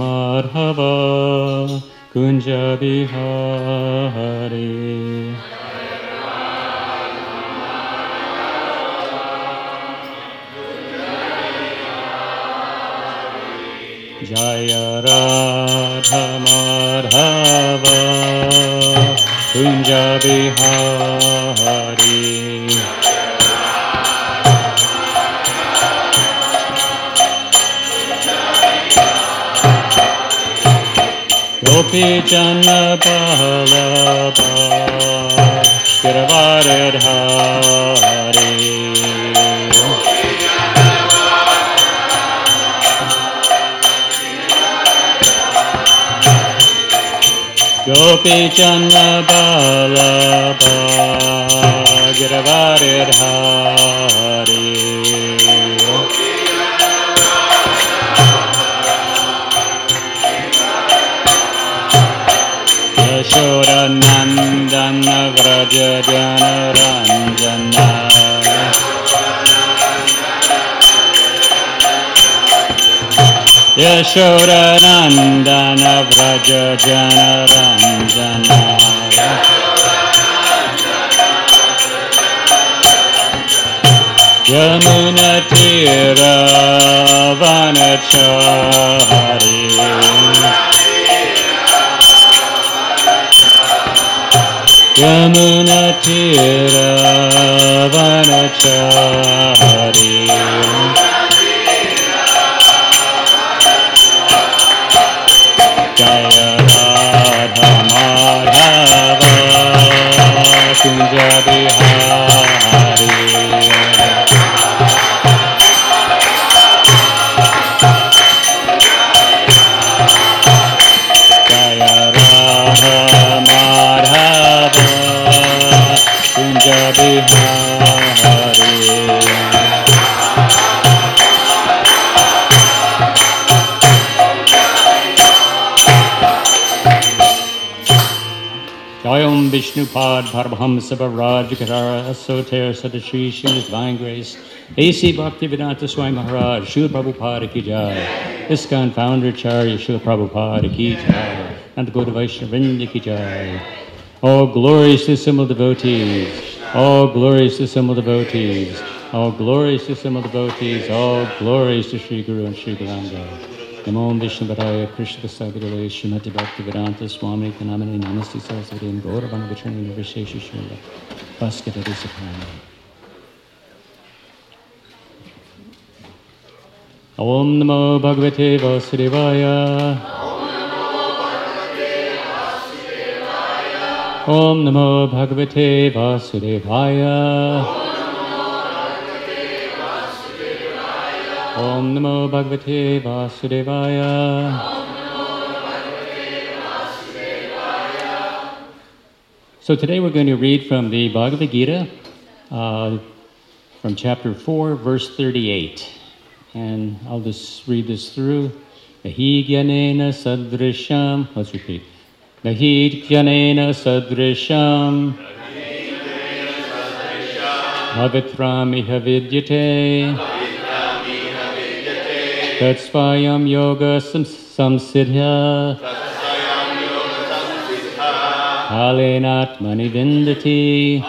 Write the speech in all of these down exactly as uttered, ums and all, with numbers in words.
Madhava Kunja Bihari. Jaya Radha Madhava Kunja Bihari. Gopi Jana Ballabha Giravaridhari. Gopi Jana Ballabha Giravaridhari. Yashoda Nandana Vraja Jana Ranjana. Yashoda Nandana Vraja Jana Ranjana. Yamuna Tira Vanachari. Yamuna Tira Vanachari. Jaya Radha Madhava Kunja Bihari. Jaya Radha Madhava Kunja Bihari. Jayam Vishnupad Paramahamsa Bharaj Kadara Asoter Sadashri Sri Divine Grace A C Bhaktivedanta Swami Maharaj Srila Prabhupada Ki Jai. ISKCON Founder Acharya Srila Prabhupada Ki Jai. And the Gaudiya Vaishnava Ki Jai. All glories to simple devotees. All glories to simple devotees. All glories to simple devotees. All glories to Sri Guru and Sri Gauranga. Namo Vishnu Padaya Krishna Sagadale Srimati Bhaktivedanta Swami Kanamani Namaste Saraswati and Gauravana Vichani Vishesha Shrila Bhaskara Supreme. Om Namo Bhagavate Vasudevaya. Om Namo Bhagavate Vasudevaya. Om Namo Bhagavate Vasudevaya. So today we're going to read from the Bhagavad Gita, uh, from chapter four, verse thirty-eight. And I'll just read this through. Nahi gyanena sadrisham. Let's repeat. Nahi gyanena sadrisham. Bhavitram iha vidyate. Tatsvayam yoga samsiddha. Halenat mani vindati.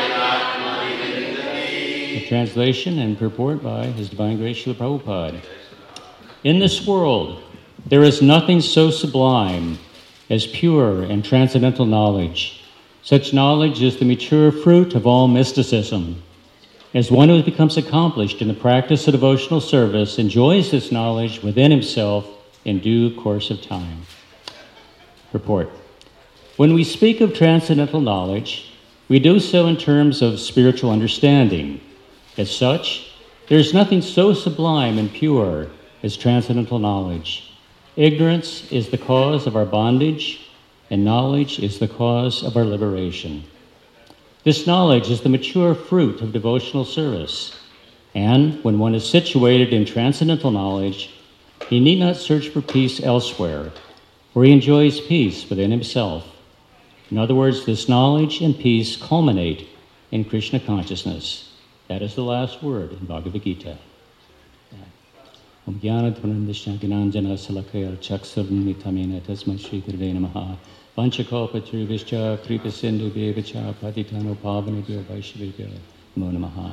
A translation and purport by His Divine Grace Srila Prabhupada. In this world, there is nothing so sublime as pure and transcendental knowledge. Such knowledge is the mature fruit of all mysticism. As one who becomes accomplished in the practice of devotional service enjoys this knowledge within himself in due course of time. Report. When we speak of transcendental knowledge, we do so in terms of spiritual understanding. As such, there is nothing so sublime and pure as transcendental knowledge. Ignorance is the cause of our bondage, and knowledge is the cause of our liberation. This knowledge is the mature fruit of devotional service, and when one is situated in transcendental knowledge, he need not search for peace elsewhere, for he enjoys peace within himself. In other words, this knowledge and peace culminate in Krishna consciousness. That is the last word in Bhagavad Gita. Om Jnana-Dvaram-Dishna Gnanjana-Salakaya Chaksurnitamena Tasmai Shri Gurave Namaha Vanchakalpatarubhishcha Kripa-Sindhubhyevacha Patitano Pavanebhyo Vaishnavebhyo Namo Namaha.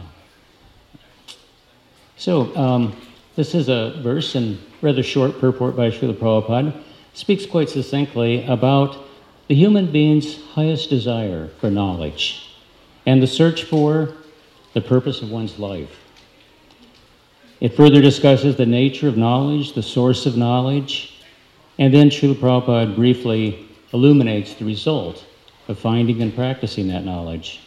So, um, this is a verse and rather short purport by Srila Prabhupada. Speaks quite succinctly about the human being's highest desire for knowledge and the search for the purpose of one's life. It further discusses the nature of knowledge, the source of knowledge, and then Srila Prabhupada briefly illuminates the result of finding and practicing that knowledge.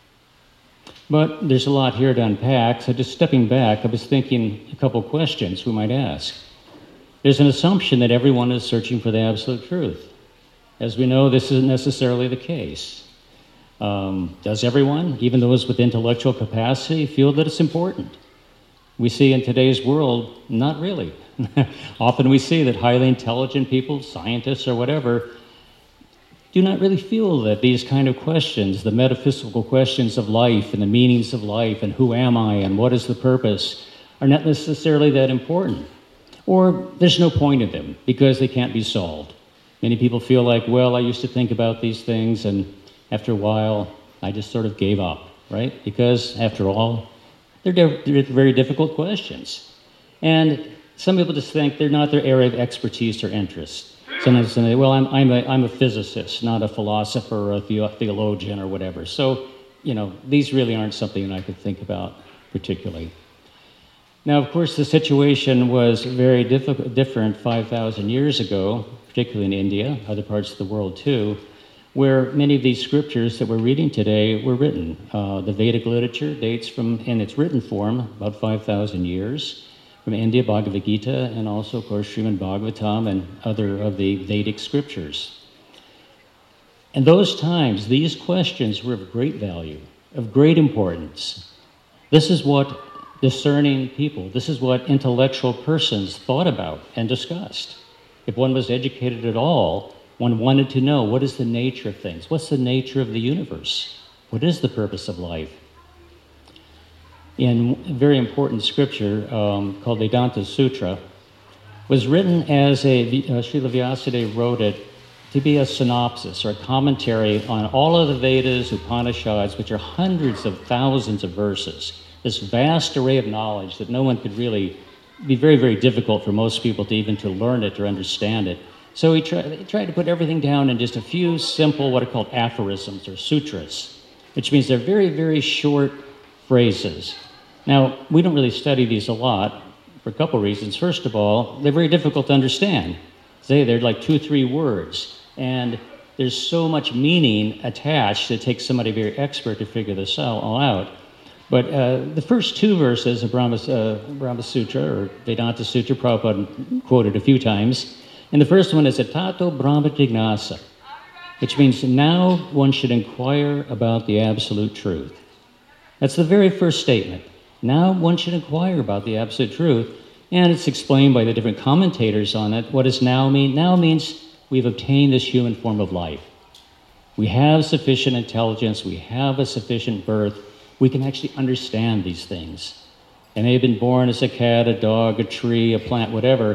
But there's a lot here to unpack, so just stepping back, I was thinking a couple questions we might ask. There's an assumption that everyone is searching for the absolute truth. As we know, this isn't necessarily the case. Um, does everyone, even those with intellectual capacity, feel that it's important? We see in today's world, not really. Often we see that highly intelligent people, scientists or whatever, do not really feel that these kind of questions, the metaphysical questions of life and the meanings of life and who am I and what is the purpose, are not necessarily that important. Or there's no point in them because they can't be solved. Many people feel like, well, I used to think about these things and after a while I just sort of gave up, right? Because after all, they're, de- they're very difficult questions. And some people just think they're not their area of expertise or interest. Sometimes they say, well, I'm, I'm, a, I'm a physicist, not a philosopher or a the- theologian or whatever. So, you know, these really aren't something that I could think about particularly. Now, of course, the situation was very diff- different five thousand years ago, particularly in India, other parts of the world too, where many of these scriptures that we're reading today were written. Uh, the Vedic literature dates from, in its written form, about five thousand years. From India, Bhagavad Gita, and also, of course, Srimad Bhagavatam and other of the Vedic scriptures. In those times, these questions were of great value, of great importance. This is what discerning people, this is what intellectual persons thought about and discussed. If one was educated at all, one wanted to know, what is the nature of things? What's the nature of the universe? What is the purpose of life? In a very important scripture um, called Vedanta Sutra, was written as a, uh, Srila Vyasadeva wrote it to be a synopsis or a commentary on all of the Vedas, Upanishads, which are hundreds of thousands of verses, this vast array of knowledge that no one could really, be very, very difficult for most people to even to learn it or understand it. So he, try, he tried to put everything down in just a few simple, what are called aphorisms or sutras, which means they're very, very short phrases. Now, we don't really study these a lot for a couple reasons. First of all, they're very difficult to understand. Say they're like two, three words, and there's so much meaning attached that it takes somebody very expert to figure this all out. But uh, the first two verses of Brahma, uh, Brahma Sutra, or Vedanta Sutra, Prabhupada quoted a few times, and the first one is Atato Brahma Jignasa, which means now one should inquire about the absolute truth. That's the very first statement. Now one should inquire about the absolute truth, and it's explained by the different commentators on it. What does now mean? Now means we've obtained this human form of life. We have sufficient intelligence, we have a sufficient birth, we can actually understand these things. And they've been born as a cat, a dog, a tree, a plant, whatever.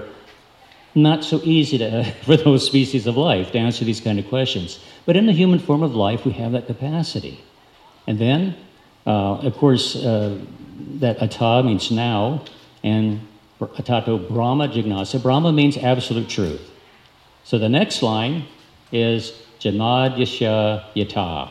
Not so easy to, for those species of life to answer these kind of questions. But in the human form of life, we have that capacity. And then, uh, of course, uh, that ata means now, and atato Brahma Jignasa. Brahma means absolute truth. So the next line is Janmad Yasha Yata,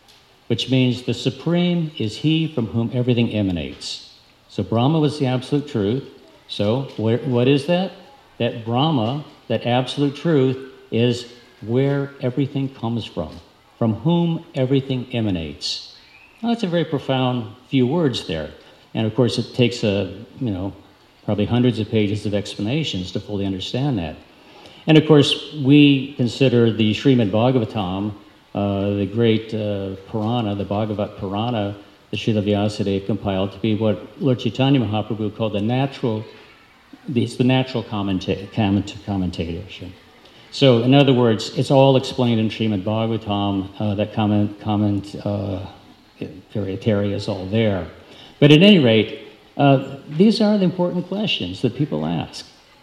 which means the Supreme is He from whom everything emanates. So Brahma was the absolute truth. So where, what is that? That Brahma, that absolute truth, is where everything comes from, from whom everything emanates. Now, that's a very profound few words there. And of course, it takes, a, you know, probably hundreds of pages of explanations to fully understand that. And of course, we consider the Srimad Bhagavatam, uh, the great uh, Purana, the Bhagavat Purana, that Srila Vyasadeva compiled, to be what Lord Chaitanya Mahaprabhu called the natural, it's the natural commenta- comment- commentation. So, in other words, it's all explained in Srimad Bhagavatam. Uh, that comment, comment uh, commentary is all there. But at any rate, Uh, these are the important questions that people ask.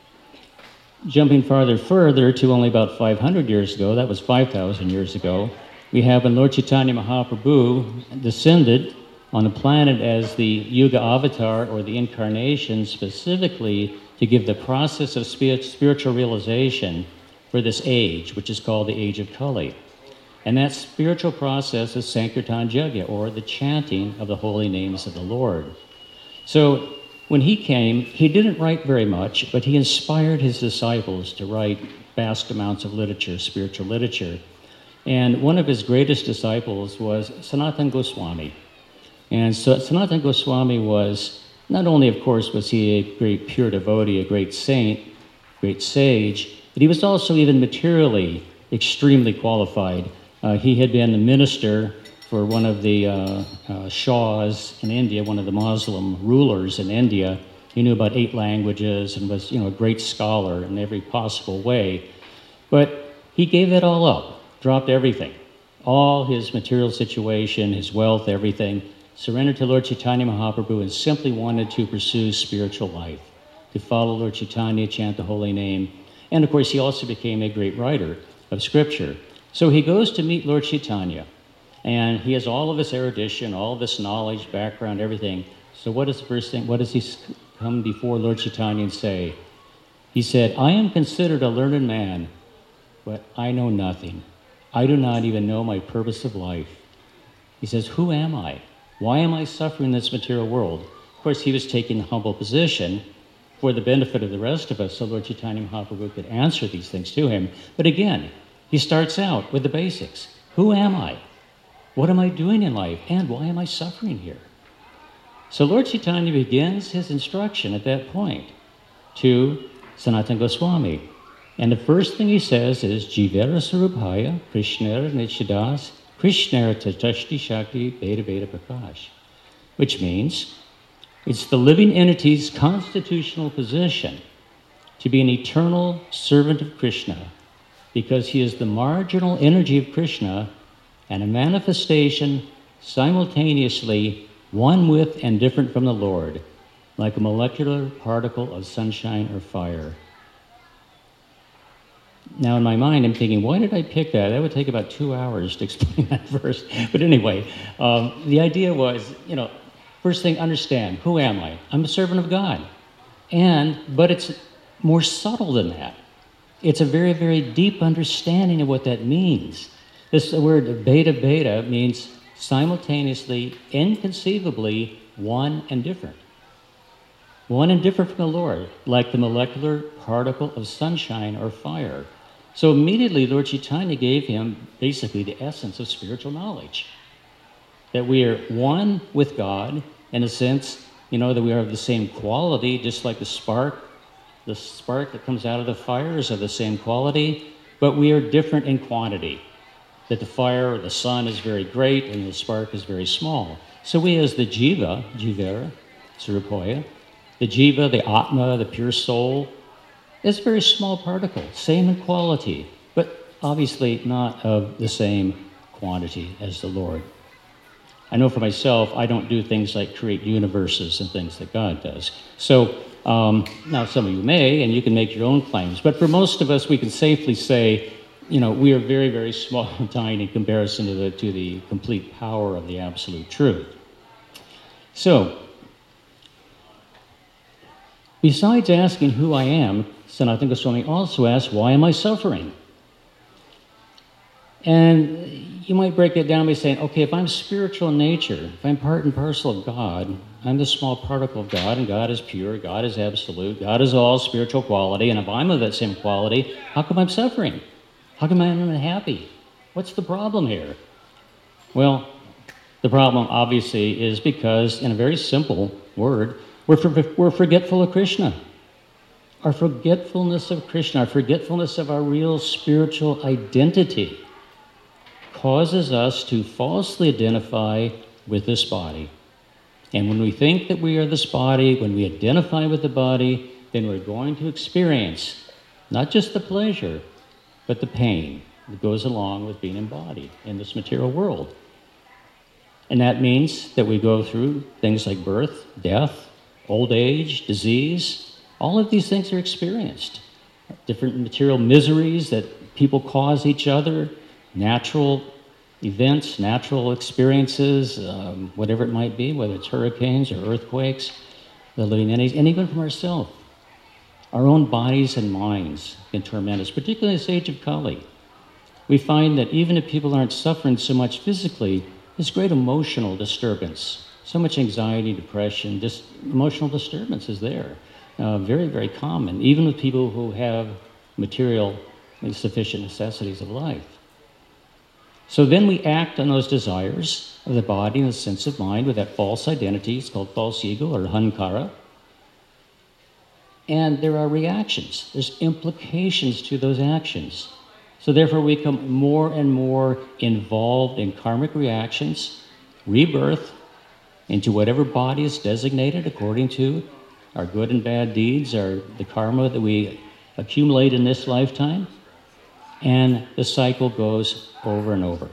Jumping farther further to only about five hundred years ago, that was five thousand years ago, we have when Lord Chaitanya Mahaprabhu descended on the planet as the Yuga Avatar, or the incarnation, specifically to give the process of spiritual realization for this age, which is called the Age of Kali. And that spiritual process is Sankirtan Yajna, or the chanting of the holy names of the Lord. So when he came, he didn't write very much, but he inspired his disciples to write vast amounts of literature, spiritual literature. And one of his greatest disciples was Sanatana Goswami. And so Sanatana Goswami was, not only, of course, was he a great pure devotee, a great saint, great sage, but he was also even materially extremely qualified. Uh, he had been a minister for one of the uh, uh, Shahs in India, one of the Muslim rulers in India. He knew about eight languages and was, you know, a great scholar in every possible way. But he gave that all up, dropped everything, all his material situation, his wealth, everything, surrendered to Lord Chaitanya Mahaprabhu and simply wanted to pursue spiritual life, to follow Lord Chaitanya, chant the holy name. And of course, he also became a great writer of scripture. So he goes to meet Lord Chaitanya. And he has all of this erudition, all of this knowledge, background, everything. So what is the first thing? What does he come before Lord Chaitanya and say? He said, I am considered a learned man, but I know nothing. I do not even know my purpose of life. He says, who am I? Why am I suffering in this material world? Of course, he was taking the humble position for the benefit of the rest of us, so Lord Chaitanya Mahaprabhu could answer these things to him. But again, he starts out with the basics. Who am I? What am I doing in life? And why am I suffering here? So Lord Chaitanya begins his instruction at that point to Sanatana Goswami. And the first thing he says is, Jivera Sarubhaya, Krishnera Nichidas, Krishnera Tatashti Shakti, Beta Beta Prakash. Which means it's the living entity's constitutional position to be an eternal servant of Krishna, because he is the marginal energy of Krishna and a manifestation simultaneously one with and different from the Lord, like a molecular particle of sunshine or fire. Now in my mind, I'm thinking, why did I pick that? That would take about two hours to explain that verse. But anyway, um, the idea was, you know, first thing, understand, who am I? I'm a servant of God. And, but it's more subtle than that. It's a very, very deep understanding of what that means. This word beta beta means simultaneously, inconceivably, one and different. One and different from the Lord, like the molecular particle of sunshine or fire. So immediately Lord Chaitanya gave him basically the essence of spiritual knowledge. That we are one with God, in a sense, you know, that we are of the same quality, just like the spark. The spark that comes out of the fire is of the same quality, but we are different in quantity. That the fire or the sun is very great and the spark is very small. So we as the jiva, jivera, sarupoya, the jiva, the atma, the pure soul, is a very small particle, same in quality, but obviously not of the same quantity as the Lord. I know for myself, I don't do things like create universes and things that God does. So um, now some of you may, and you can make your own claims, but for most of us, we can safely say, you know, we are very, very small and tiny in comparison to the, to the complete power of the absolute truth. So, besides asking who I am, Sanatana Goswami also asks, why am I suffering? And you might break it down by saying, okay, if I'm spiritual in nature, if I'm part and parcel of God, I'm the small particle of God, and God is pure, God is absolute, God is all spiritual quality, and if I'm of that same quality, how come I'm suffering? How come I'm unhappy? What's the problem here? Well, the problem obviously is because, in a very simple word, we're, for, we're forgetful of Krishna. Our forgetfulness of Krishna, our forgetfulness of our real spiritual identity causes us to falsely identify with this body. And when we think that we are this body, when we identify with the body, then we're going to experience not just the pleasure, but the pain that goes along with being embodied in this material world. And that means that we go through things like birth, death, old age, disease, all of these things are experienced. Different material miseries that people cause each other, natural events, natural experiences, um, whatever it might be, whether it's hurricanes or earthquakes, the living entities, and even from ourselves. Our own bodies and minds can torment us, particularly in this age of Kali. We find that even if people aren't suffering so much physically, there's great emotional disturbance. So much anxiety, depression, just emotional disturbance is there. Uh, very, very common, even with people who have material and sufficient necessities of life. So then we act on those desires of the body and the sense of mind with that false identity. It's called false ego or hankara. And there are reactions. There's implications to those actions. So therefore we become more and more involved in karmic reactions, rebirth into whatever body is designated according to our good and bad deeds, our, the karma that we accumulate in this lifetime. And the cycle goes over and over.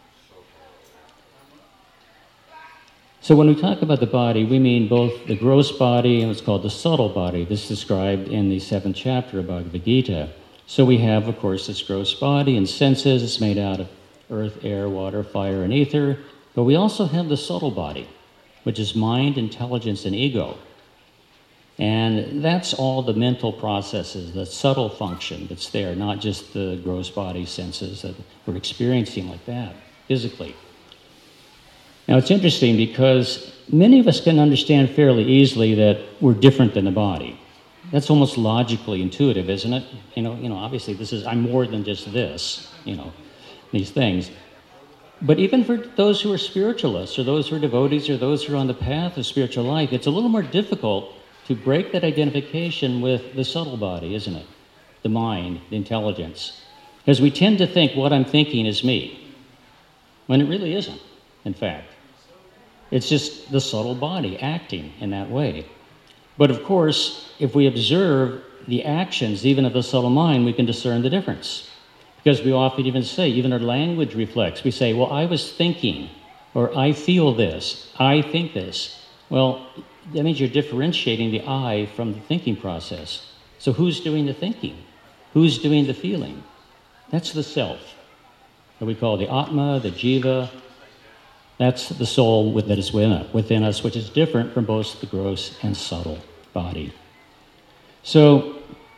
So when we talk about the body, we mean both the gross body and what's called the subtle body. This is described in the seventh chapter of Bhagavad Gita. So we have, of course, this gross body and senses. It's made out of earth, air, water, fire, and ether. But we also have the subtle body, which is mind, intelligence, and ego. And that's all the mental processes, the subtle function that's there, not just the gross body senses that we're experiencing like that, physically. Now, it's interesting because many of us can understand fairly easily that we're different than the body. That's almost logically intuitive, isn't it? You know, you know, obviously this is, I'm more than just this, you know, these things. But even for those who are spiritualists or those who are devotees or those who are on the path of spiritual life, it's a little more difficult to break that identification with the subtle body, isn't it? The mind, the intelligence. Because we tend to think what I'm thinking is me, when it really isn't, in fact. It's just the subtle body acting in that way. But of course, if we observe the actions, even of the subtle mind, we can discern the difference. Because we often even say, even our language reflects, we say, well, I was thinking, or I feel this, I think this. Well, that means you're differentiating the I from the thinking process. So who's doing the thinking? Who's doing the feeling? That's the self, that we call the Atma, the Jiva. That's the soul that is within us, which is different from both the gross and subtle body. So,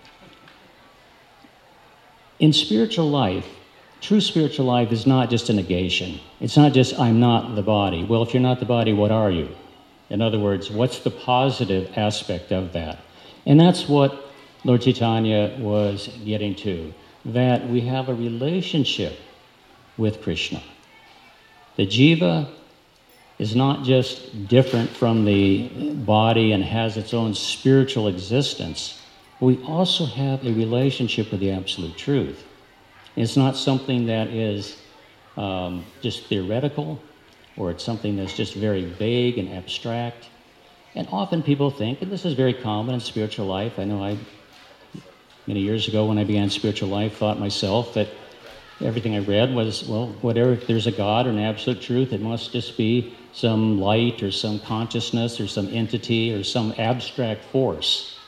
in spiritual life, true spiritual life is not just a negation. It's not just, I'm not the body. Well, if you're not the body, what are you? In other words, what's the positive aspect of that? And that's what Lord Chaitanya was getting to, that we have a relationship with Krishna. The jiva is not just different from the body and has its own spiritual existence. We also have a relationship with the absolute truth. It's not something that is um, just theoretical, or it's something that's just very vague and abstract. And often people think, and this is very common in spiritual life, I know I, many years ago when I began spiritual life, thought myself that everything I read was, well, whatever, if there's a God or an absolute truth, it must just be some light or some consciousness or some entity or some abstract force.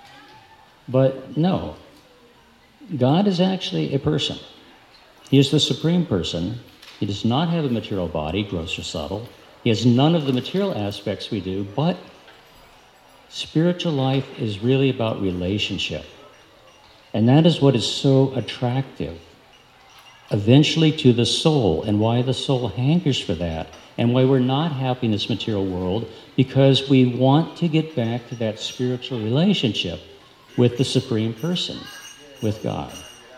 But no, God is actually a person. He is the supreme person. He does not have a material body, gross or subtle. He has none of the material aspects we do, but spiritual life is really about relationship. And that is what is so attractive, eventually, to the soul, and why the soul hankers for that, and why we're not happy in this material world, because we want to get back to that spiritual relationship with the Supreme Person, with God.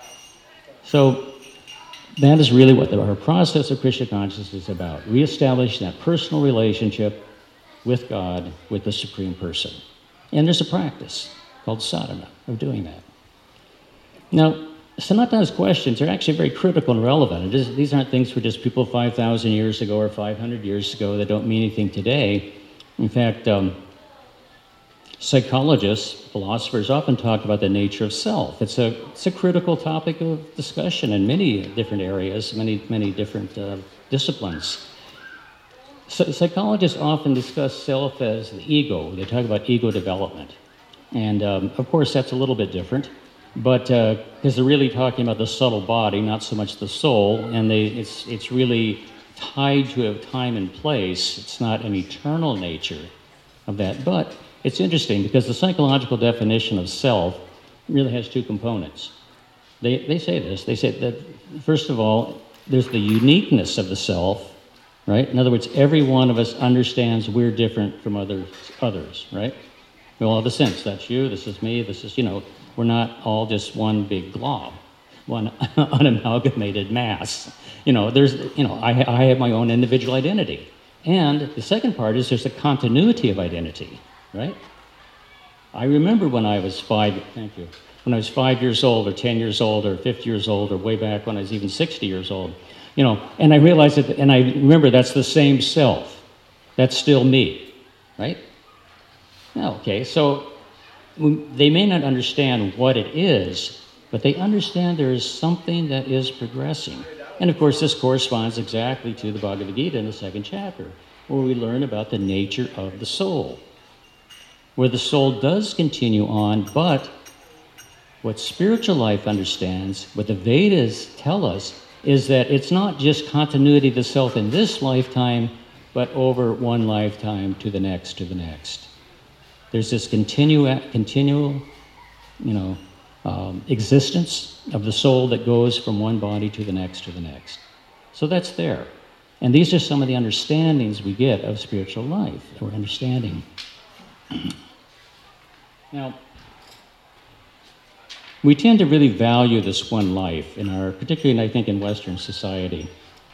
So that is really what the, our process of Krishna consciousness is about, reestablishing that personal relationship with God, with the Supreme Person. And there's a practice called sadhana of doing that. Now, Sanatana's questions are actually very critical and relevant. It is, these aren't things for just people five thousand years ago or five hundred years ago that don't mean anything today. In fact, um, psychologists, philosophers often talk about the nature of self. It's a, it's a critical topic of discussion in many different areas, many, many different uh, disciplines. Psychologists often discuss self as the ego. They talk about ego development. And um, of course, that's a little bit different, but because uh, they're really talking about the subtle body, not so much the soul, and they, it's, it's really tied to a time and place. It's not an eternal nature of that. But it's interesting because the psychological definition of self really has two components. They, they say this. They say that, first of all, there's the uniqueness of the self. Right? In other words, every one of us understands we're different from others, others, right? We all have a sense. That's you, this is me, this is, you know, we're not all just one big glob, one unamalgamated mass. You know, there's, you know, I, I have my own individual identity. And the second part is there's a continuity of identity, right? I remember when I was five, thank you, when I was five years old or ten years old or fifty years old or way back when I was even sixty years old, you know, and I realized that, and I remember that's the same self. That's still me, right? Okay, so they may not understand what it is, but they understand there is something that is progressing. And of course, this corresponds exactly to the Bhagavad Gita in the second chapter, where we learn about the nature of the soul, where the soul does continue on, but what spiritual life understands, what the Vedas tell us, is that it's not just continuity of the self in this lifetime, but over one lifetime to the next, to the next. There's this continu- continual, you know, um, existence of the soul that goes from one body to the next, to the next. So that's there. And these are some of the understandings we get of spiritual life, or understanding. Now, we tend to really value this one life in our, particularly I think in Western society.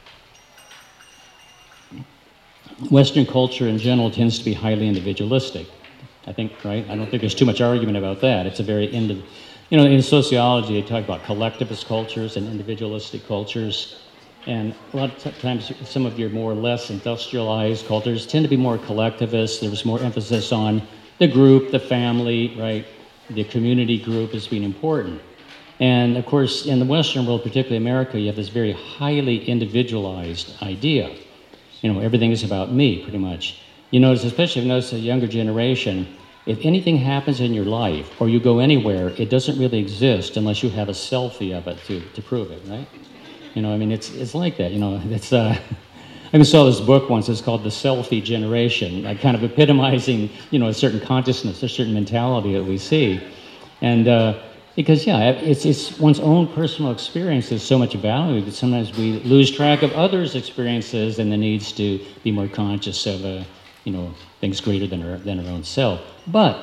Western culture in general tends to be highly individualistic. I think, right? I don't think there's too much argument about that. It's a very, indiv- you know, in sociology they talk about collectivist cultures and individualistic cultures. And a lot of t- times some of your more or less industrialized cultures tend to be more collectivist. There's more emphasis on the group, the family, right? The community group as being important. And of course, in the Western world, particularly America, you have this very highly individualized idea. You know, everything is about me, pretty much. You notice, especially if you notice the younger generation, if anything happens in your life or you go anywhere, it doesn't really exist unless you have a selfie of it to, to prove it, right? You know, I mean, it's it's like that, you know. It's, uh, I even saw this book once, it's called The Selfie Generation, like kind of epitomizing, you know, a certain consciousness, a certain mentality that we see. And uh, because, yeah, it's, it's one's own personal experience is so much value that sometimes we lose track of others' experiences and the needs to be more conscious of, uh, you know, things greater than our, than our own self. But,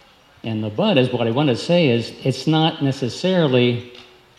and the but is what I want to say is, it's not necessarily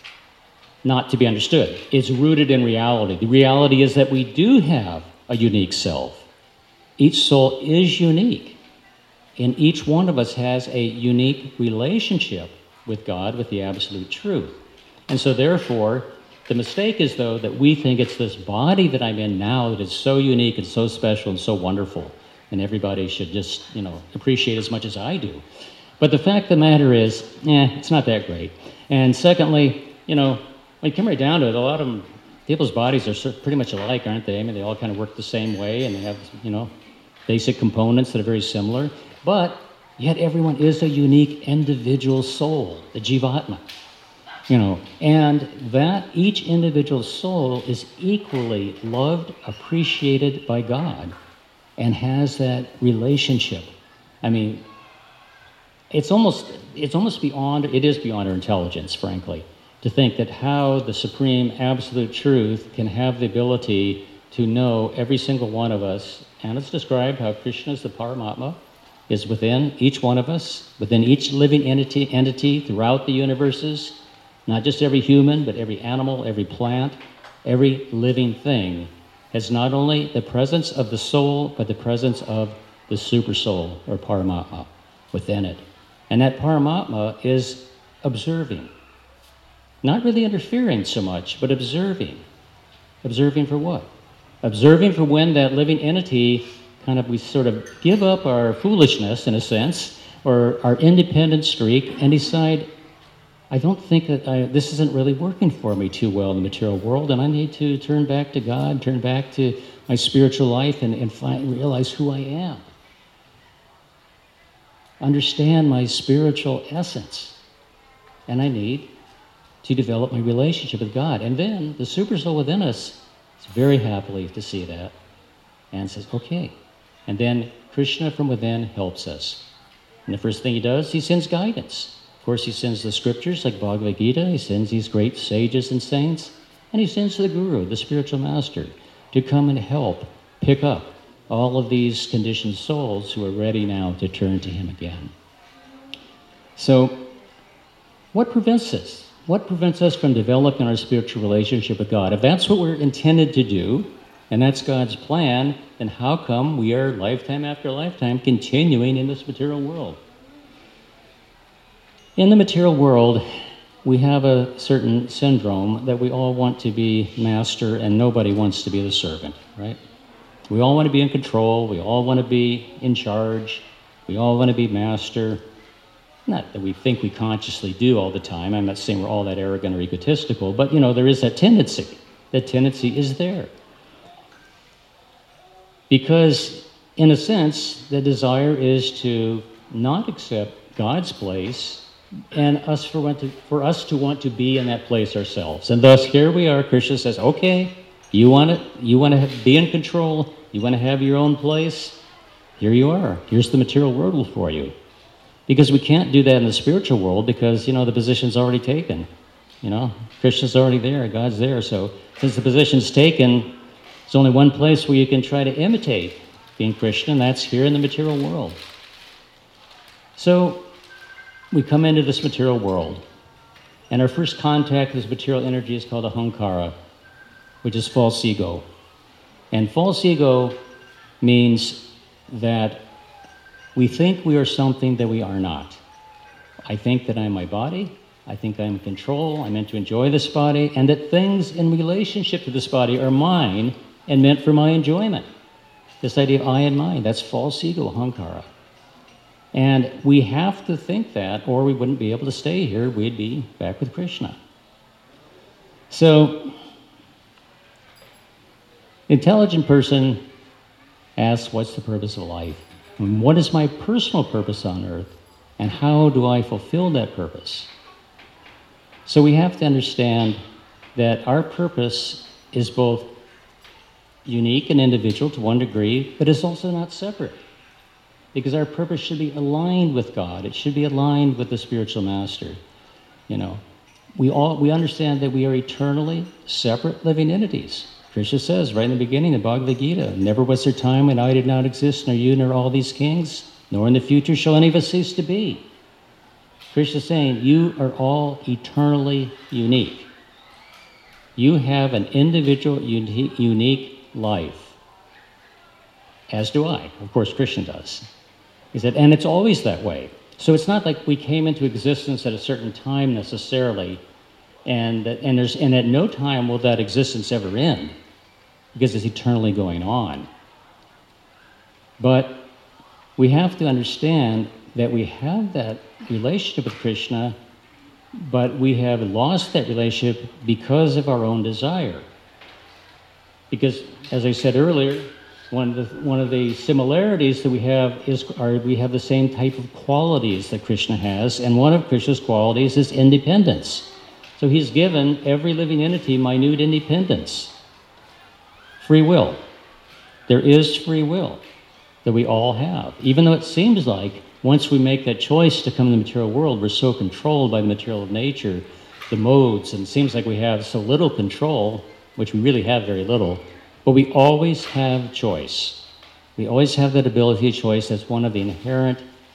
not to be understood. It's rooted in reality. The reality is that we do have a unique self. Each soul is unique. And each one of us has a unique relationship with God, with the absolute truth. And so therefore, the mistake is, though, that we think it's this body that I'm in now that is so unique and so special and so wonderful, and everybody should just, you know, appreciate as much as I do. But the fact of the matter is, eh, it's not that great. And secondly, you know, when you come right down to it, a lot of them, people's bodies are pretty much alike, aren't they? I mean, they all kind of work the same way, and they have, you know, basic components that are very similar. But yet everyone is a unique individual soul, the Jivatma. You know, and that each individual soul is equally loved, appreciated by God, and has that relationship. I mean, it's almost it's almost beyond, it is beyond our intelligence, frankly, to think that how the supreme absolute truth can have the ability to know every single one of us. And it's described how Krishna is the Paramatma, is within each one of us, within each living entity, entity throughout the universes, not just every human, but every animal, every plant, every living thing has not only the presence of the soul, but the presence of the super soul, or Paramatma, within it. And that Paramatma is observing. Not really interfering so much, but observing. Observing for what? Observing for when that living entity kind of, we sort of give up our foolishness, in a sense, or our independent streak, and decide, I don't think that I, this isn't really working for me too well in the material world, and I need to turn back to God, turn back to my spiritual life, and, and find, realize who I am. Understand my spiritual essence. And I need to develop my relationship with God. And then the super soul within us is very happily to see that and says, okay. And then Krishna from within helps us. And the first thing he does, he sends guidance. Of course, he sends the scriptures like Bhagavad Gita. He sends these great sages and saints. And he sends the guru, the spiritual master, to come and help pick up all of these conditioned souls who are ready now to turn to him again. So, what prevents us? What prevents us from developing our spiritual relationship with God? If that's what we're intended to do, and that's God's plan, then how come we are lifetime after lifetime continuing in this material world? In the material world, we have a certain syndrome that we all want to be master and nobody wants to be the servant, right? We all want to be in control. We all want to be in charge. We all want to be master. Not that we think we consciously do all the time. I'm not saying we're all that arrogant or egotistical, but, you know, there is that tendency. That tendency is there. Because, in a sense, the desire is to not accept God's place and us for, want to, for us to want to be in that place ourselves. And thus, here we are. Krishna says, okay, you want to, you want to be in control. You want to have your own place. Here you are. Here's the material world for you. Because we can't do that in the spiritual world because, you know, the position's already taken. You know, Krishna's already there. God's there. So since the position's taken, there's only one place where you can try to imitate being Krishna, and that's here in the material world. So we come into this material world, and our first contact with this material energy is called ahankara, which is false ego. And false ego means that we think we are something that we are not. I think that I'm my body. I think I'm in control. I'm meant to enjoy this body, and that things in relationship to this body are mine and meant for my enjoyment. This idea of I and mine, that's false ego, ahankara. And we have to think that, or we wouldn't be able to stay here. We'd be back with Krishna. So, intelligent person asks, what's the purpose of life? And what is my personal purpose on earth? And how do I fulfill that purpose? So we have to understand that our purpose is both unique and individual to one degree, but it's also not separate. Because our purpose should be aligned with God. It should be aligned with the spiritual master. You know, we all we understand that we are eternally separate living entities. Krishna says right in the beginning of Bhagavad Gita, never was there time when I did not exist, nor you, nor all these kings, nor in the future shall any of us cease to be. Krishna is saying, you are all eternally unique. You have an individual, uni- unique life. As do I. Of course, Krishna does. He said, and it's always that way. So it's not like we came into existence at a certain time necessarily, and that, and there's and at no time will that existence ever end, because it's eternally going on. But we have to understand that we have that relationship with Krishna, but we have lost that relationship because of our own desire. Because, as I said earlier, one of the one of the similarities that we have is are we have the same type of qualities that Krishna has, and one of Krishna's qualities is independence. So he's given every living entity minute independence. Free will. There is free will that we all have. Even though it seems like once we make that choice to come to the material world, we're so controlled by the material of nature, the modes, and it seems like we have so little control, which we really have very little, but we always have choice. We always have that ability to choice. That's one of the inherent,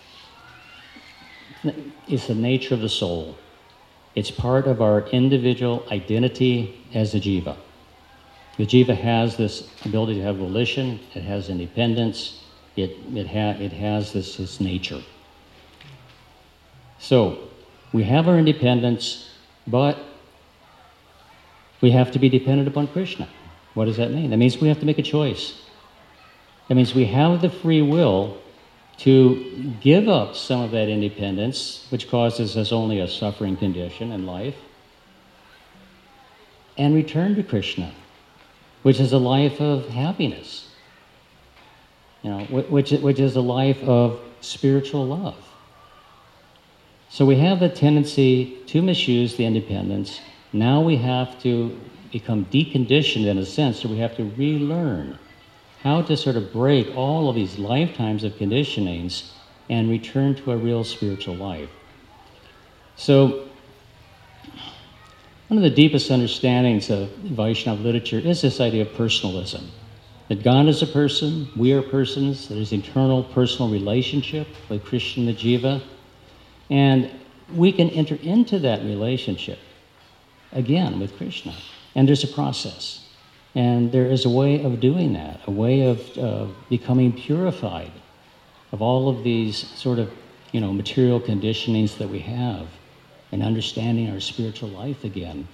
it's the nature of the soul. It's part of our individual identity as a jiva. The jiva has this ability to have volition, it has independence, it, it, ha- it has this, this nature. So, we have our independence, but we have to be dependent upon Krishna. What does that mean? That means we have to make a choice. That means we have the free will to give up some of that independence, which causes us only a suffering condition in life, and return to Krishna, which is a life of happiness, you know, which, which is a life of spiritual love. So we have the tendency to misuse the independence. Now we have to become deconditioned in a sense, so we have to relearn how to sort of break all of these lifetimes of conditionings and return to a real spiritual life. So one of the deepest understandings of Vaishnava literature is this idea of personalism. That God is a person, we are persons, there's eternal personal relationship with Krishna and the Jiva, and we can enter into that relationship again with Krishna. And there's a process. And there is a way of doing that, a way of uh, becoming purified of all of these sort of, you know, material conditionings that we have and understanding our spiritual life again.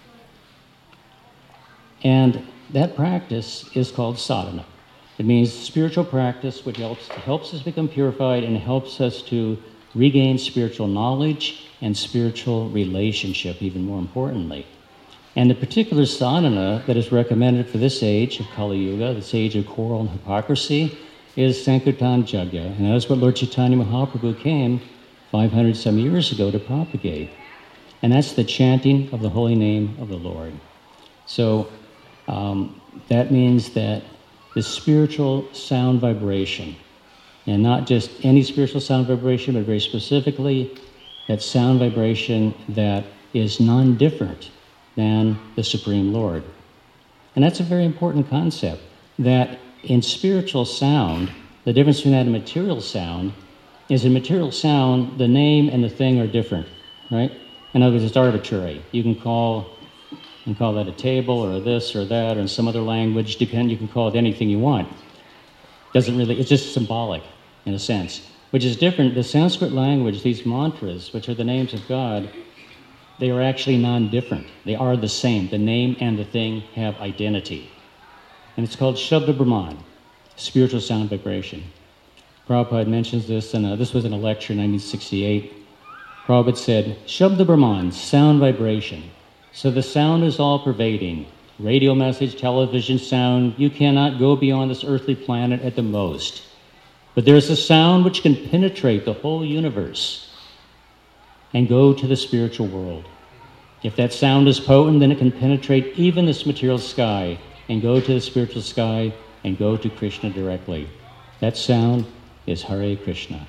And that practice is called sadhana. It means spiritual practice which helps, helps us become purified and helps us to regain spiritual knowledge and spiritual relationship, even more importantly. And the particular sadhana that is recommended for this age of Kali Yuga, this age of quarrel and hypocrisy, is Sankirtan Yajna. And that is what Lord Chaitanya Mahaprabhu came five hundred some years ago to propagate. And that's the chanting of the holy name of the Lord. So um, that means that the spiritual sound vibration, and not just any spiritual sound vibration, but very specifically that sound vibration that is non-different than the Supreme Lord. And that's a very important concept, that in spiritual sound, the difference between that and material sound is in material sound, the name and the thing are different, right? In other words, it's arbitrary. You can call you can call that a table or this or that or in some other language, depend, you can call it anything you want. Doesn't really, it's just symbolic in a sense, which is different. The Sanskrit language, these mantras, which are the names of God, they are actually non-different. They are the same. The name and the thing have identity. And it's called Shabda Brahman, spiritual sound vibration. Prabhupada mentions this, and uh, this was in a lecture in nineteen sixty-eight. Prabhupada said, Shabda Brahman, sound vibration. So the sound is all-pervading. Radio message, television sound, you cannot go beyond this earthly planet at the most. But there's a sound which can penetrate the whole universe and go to the spiritual world. If that sound is potent, then it can penetrate even this material sky and go to the spiritual sky and go to Krishna directly. That sound is Hare Krishna.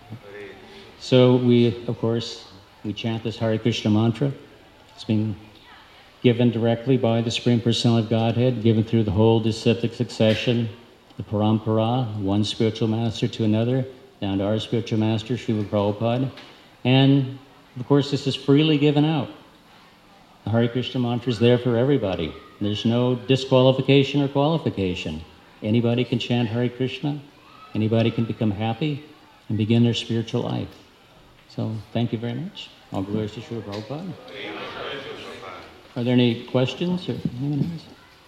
So we, of course, we chant this Hare Krishna mantra. It's been given directly by the Supreme Personality of Godhead, given through the whole disciplic succession, the parampara, one spiritual master to another, down to our spiritual master, Srila Prabhupada. And of course, this is freely given out. The Hare Krishna mantra is there for everybody. There's no disqualification or qualification. Anybody can chant Hare Krishna. Anybody can become happy and begin their spiritual life. So thank you very much. All glories to Srila Prabhupada. Are there any questions or anyone else?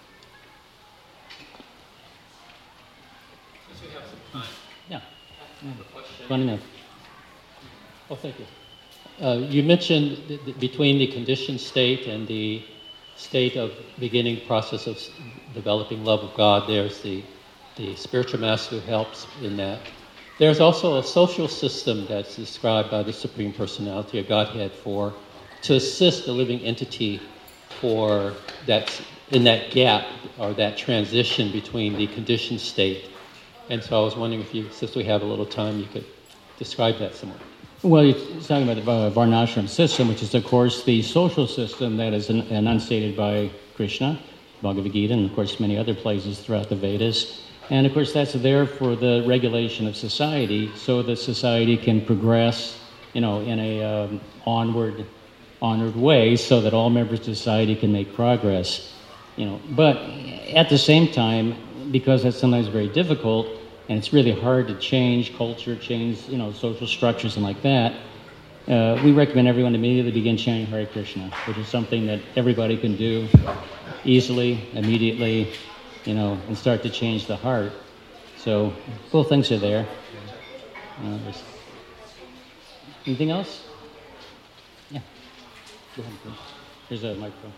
Yeah. yeah. Fun enough. Oh, thank you. Uh, you mentioned th- th- between the conditioned state and the state of beginning process of s- developing love of God, there's the, the spiritual master who helps in that. There's also a social system that's described by the Supreme Personality of Godhead for to assist the living entity for that in that gap or that transition between the conditioned state. And so I was wondering if you, since we have a little time, you could describe that somewhat. Well, you're talking about the uh, Varnashram system, which is, of course, the social system that is en- enunciated by Krishna, Bhagavad Gita, and, of course, many other places throughout the Vedas. And, of course, that's there for the regulation of society so that society can progress, you know, in a um, onward, onward way so that all members of society can make progress, you know. But at the same time, because that's sometimes very difficult, and it's really hard to change culture, change, you know, social structures and like that, uh, we recommend everyone to immediately begin chanting Hare Krishna, which is something that everybody can do easily, immediately, you know, and start to change the heart. So both things are there. You know, there's- anything else? Yeah. Go ahead, please. Here's a microphone.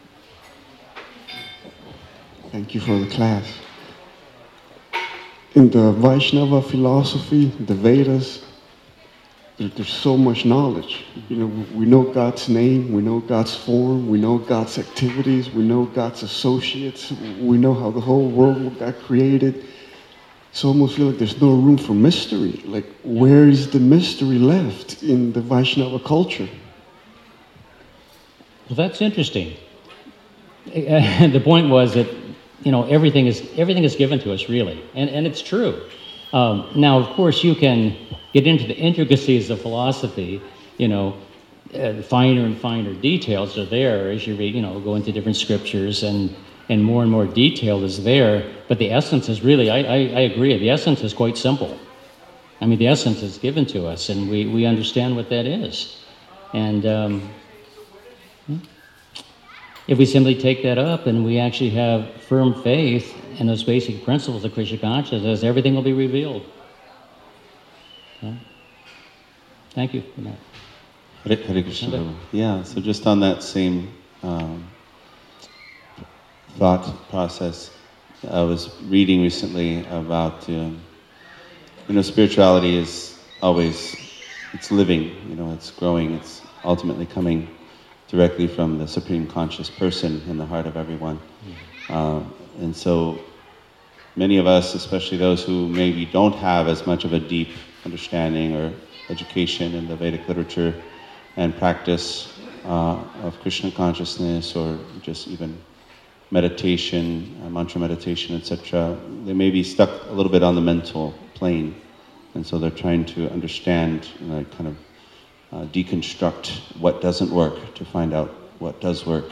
Thank you for the class. In the Vaishnava philosophy, the Vedas, there, there's so much knowledge. You know, we know God's name, we know God's form, we know God's activities, we know God's associates, we know how the whole world got created. It's almost feel like there's no room for mystery. Like, where is the mystery left in the Vaishnava culture? Well, that's interesting. The point was that, you know, everything is everything is given to us, really, and and it's true. Um, now, of course, you can get into the intricacies of philosophy. You know, uh, finer and finer details are there as you read. You know, go into different scriptures, and and more and more detail is there. But the essence is really, I I, I agree. The essence is quite simple. I mean, the essence is given to us, and we we understand what that is, and. Um, If we simply take that up and we actually have firm faith in those basic principles of Krishna consciousness, everything will be revealed. Okay? Thank you for that. Hare, Hare Krishna. Okay. Yeah, so just on that same um, thought process, I was reading recently about, um, you know, spirituality is always, it's living, you know, it's growing, it's ultimately coming directly from the Supreme Conscious Person in the heart of everyone. Mm-hmm. Uh, and so many of us, especially those who maybe don't have as much of a deep understanding or education in the Vedic literature and practice uh, of Krishna consciousness or just even meditation, uh, mantra meditation, et cetera, they may be stuck a little bit on the mental plane. And so they're trying to understand, you know, kind of Uh, deconstruct what doesn't work to find out what does work.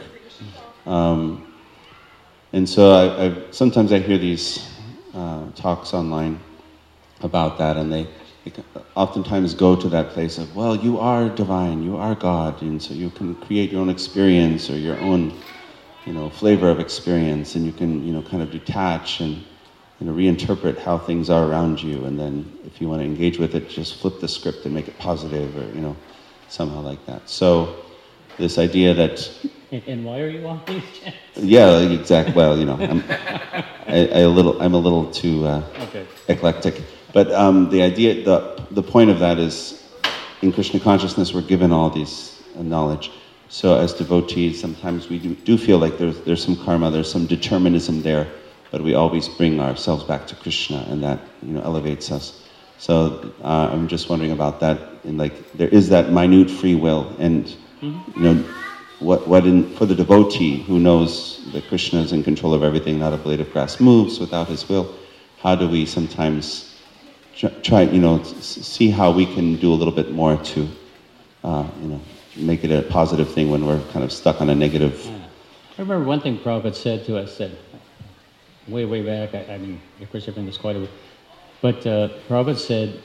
Um, and so I, I, sometimes I hear these uh, talks online about that, and they, they oftentimes go to that place of, well, you are divine, you are God, and so you can create your own experience or your own, you know, flavor of experience, and you can, you know, kind of detach and, you know, reinterpret how things are around you, and then if you want to engage with it, just flip the script and make it positive, or, you know, somehow like that. So this idea that... And, and why are you on these channels? Yeah, exactly. Well, you know, I'm, I, I a little, I'm a little too uh, okay. eclectic. But um, the idea, the, the point of that is, in Krishna consciousness, we're given all these uh, knowledge. So as devotees, sometimes we do, do feel like there's, there's some karma, there's some determinism there, but we always bring ourselves back to Krishna, and that, you know, elevates us. So uh, I'm just wondering about that. And like, there is that minute free will, and mm-hmm. you know, what what in for the devotee who knows that Krishna is in control of everything, not a blade of grass moves without his will. How do we sometimes try, you know, see how we can do a little bit more to, uh, you know, make it a positive thing when we're kind of stuck on a negative. Yeah. I remember one thing Prabhupada said to us, said way way back. I, I mean, of course, I've been this quite a bit. But uh, Prabhupada said,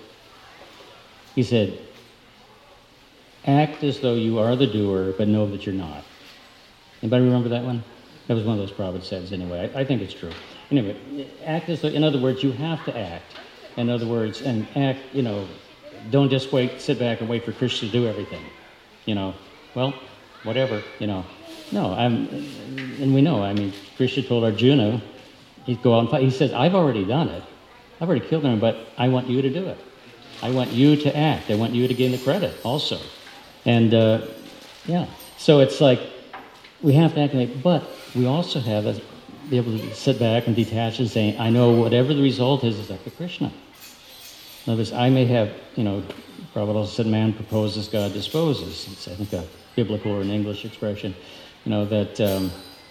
he said, act as though you are the doer, but know that you're not. Anybody remember that one? That was one of those Prabhupada says anyway. I, I think it's true. Anyway, act as though, in other words, you have to act. In other words, and act, you know, don't just wait, sit back and wait for Krishna to do everything. You know, well, whatever, you know. No, I'm, and we know, I mean, Krishna told Arjuna, he'd go out and fight. He says, I've already done it. I've already killed him, but I want you to do it. I want you to act. I want you to gain the credit also. And, uh, yeah, so it's like we have to act like, but we also have to be able to sit back and detach and say, I know whatever the result is, is up to Krishna. In other words, I may have, you know, Prabhupada also said, man proposes, God disposes. It's, I think, a biblical or an English expression, you know, that... Um,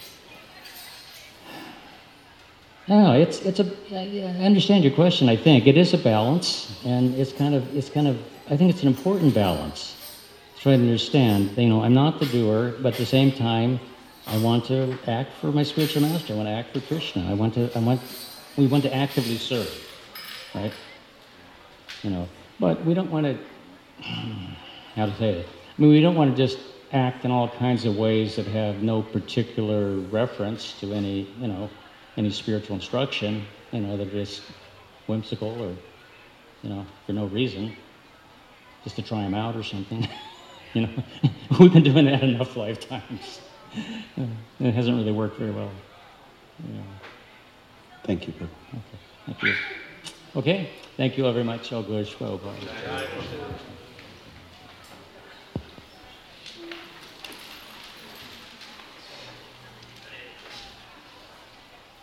No, it's it's a. I understand your question. I think it is a balance, and it's kind of it's kind of. I think it's an important balance. Try to understand. You know, I'm not the doer, but at the same time, I want to act for my spiritual master. I want to act for Krishna. I want to. I want. We want to actively serve, right? You know, but we don't want to. How to say it? I mean, we don't want to just act in all kinds of ways that have no particular reference to any. You know. Any spiritual instruction, you know, that is whimsical or, you know, for no reason. just to try them out or something. You know, we've been doing that enough lifetimes. It hasn't really worked very well. Yeah. Thank you, Prabhu. Okay, thank you. Okay, thank you all very much. All glory to Prabhupada.